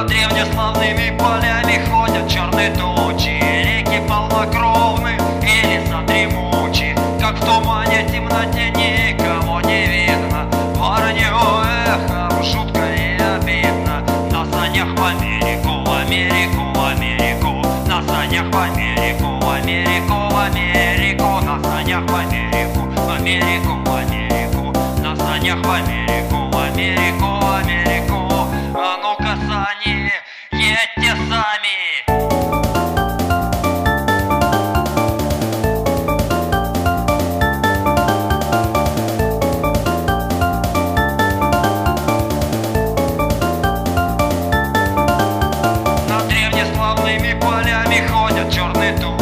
Над древнеславными полями ходят черные тучи, реки полнокровны и леса дремучи, как в тумане, темноте никого не видно. Воронье эхо жутко и обидно. На санях в Америку, в Америку, в Америку. На санях в Америку, в Америку, в Америку. На санях в Америку, в Америку, в Америку. На санях в Америку, в Америку, в Америку. А ну-ка, сани, едьте сами. Полями ходят черные тучи.